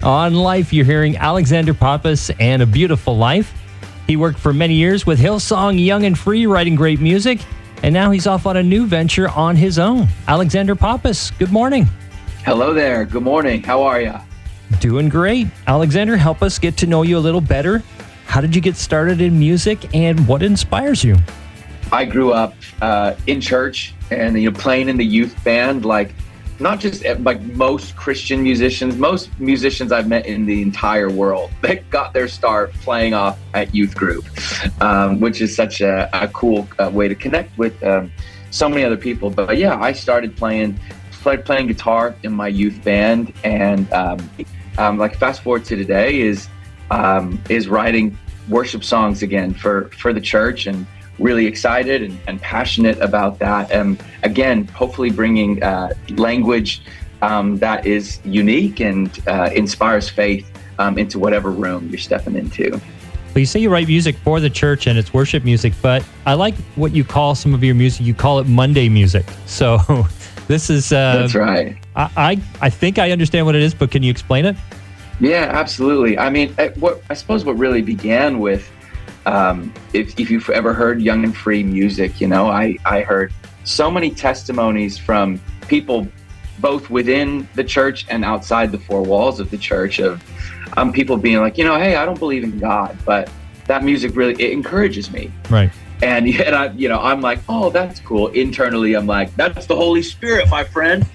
On Life, you're hearing Alexander Pappas and A Beautiful Life. He worked for many years with Hillsong Young and Free, writing great music, and now he's off on a new venture on his own. Alexander Pappas, good morning. Hello there. Good morning. How are you? Doing great. Alexander, help us get to know you a little better. How did you get started in music, and what inspires you? I grew up in church and playing in the youth band, not just like most Christian musicians. Most musicians I've met in the entire world, they got their start playing off at youth group, which is such a cool way to connect with so many other people. But yeah, I started playing guitar in my youth band, and fast forward to today is writing worship songs again for the church, and really excited and passionate about that. Again, hopefully bringing language that is unique and inspires faith into whatever room you're stepping into. Well, you say you write music for the church and it's worship music, but I like what you call some of your music. You call it Monday music. So this is... That's right. I think I understand what it is, but can you explain it? Yeah, absolutely. I mean, I suppose what really began with, if you've ever heard Young and Free music, I heard so many testimonies from people both within the church and outside the four walls of the church of people being like, hey, I don't believe in God, but that music really, it encourages me. Right. And yet I'm like, oh, that's cool. Internally, I'm like, that's the Holy Spirit, my friend.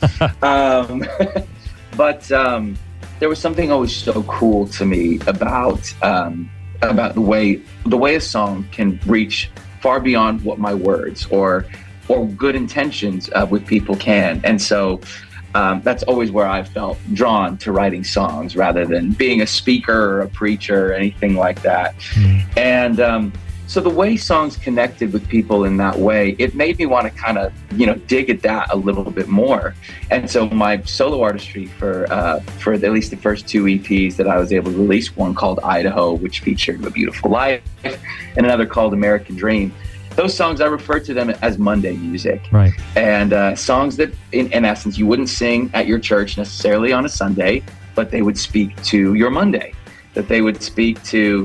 But there was something always so cool to me about the way a song can reach far beyond what my words or good intentions with people can. And so that's always where I felt drawn to writing songs rather than being a speaker or a preacher or anything like that. And so the way songs connected with people in that way, it made me want to kind of, dig at that a little bit more. And so my solo artistry for at least the first two EPs that I was able to release, one called Idaho, which featured A Beautiful Life, and another called American Dream. Those songs, I refer to them as Monday music. Right. And songs that, in essence, you wouldn't sing at your church necessarily on a Sunday, but they would speak to your Monday. That they would speak to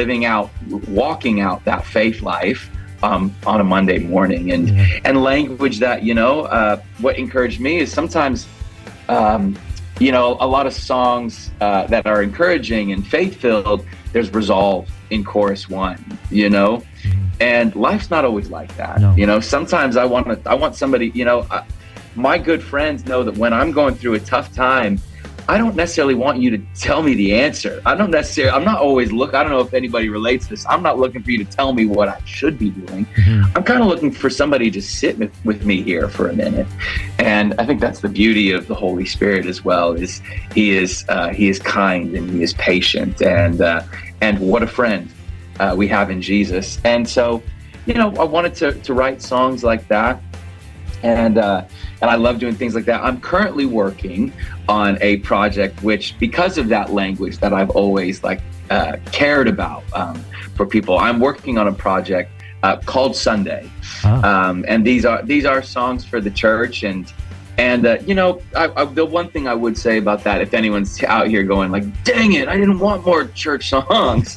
walking out that faith life on a Monday morning, and language that what encouraged me is sometimes a lot of songs that are encouraging and faith-filled, there's resolve in chorus one, and life's not always like that. No. Sometimes I want somebody, my good friends know that when I'm going through a tough time, I don't necessarily want you to tell me the answer. I don't know if anybody relates to this. I'm not looking for you to tell me what I should be doing. Mm-hmm. I'm kind of looking for somebody to sit with me here for a minute. And I think that's the beauty of the Holy Spirit as well, is he is kind and he is patient, and what a friend we have in Jesus. And so, I wanted to write songs like that. And I love doing things like that. I'm currently working on a project which, because of that language that I've always cared about for people, I'm working on a project called Sunday. And these are songs for the church. And the one thing I would say about that, if anyone's out here going like, dang it, I didn't want more church songs,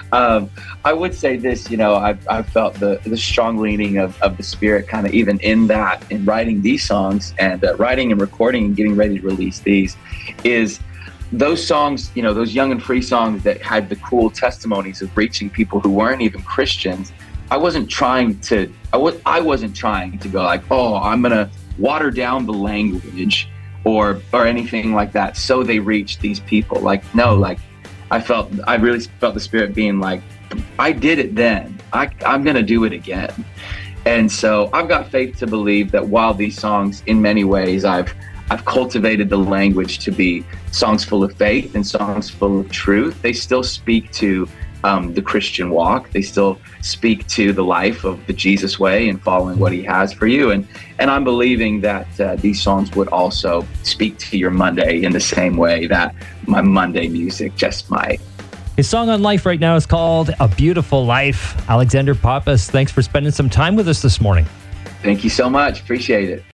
I would say this, I've felt the strong leaning of the Spirit kind of even in writing these songs and writing and recording and getting ready to release these, is those songs, those Young and Free songs that had the cool testimonies of reaching people who weren't even Christians. I wasn't trying to go like, oh, I'm going to water down the language or anything like that so they reach these people. I really felt the Spirit being like, I did it then, I'm gonna do it again. And so I've got faith to believe that while these songs, in many ways, I've cultivated the language to be songs full of faith and songs full of truth, they still speak to the Christian walk. They still speak to the life of the Jesus way and following what he has for you. And I'm believing that these songs would also speak to your Monday in the same way that my Monday music just might. His song on Life right now is called A Beautiful Life. Alexander Pappas, thanks for spending some time with us this morning. Thank you so much. Appreciate it.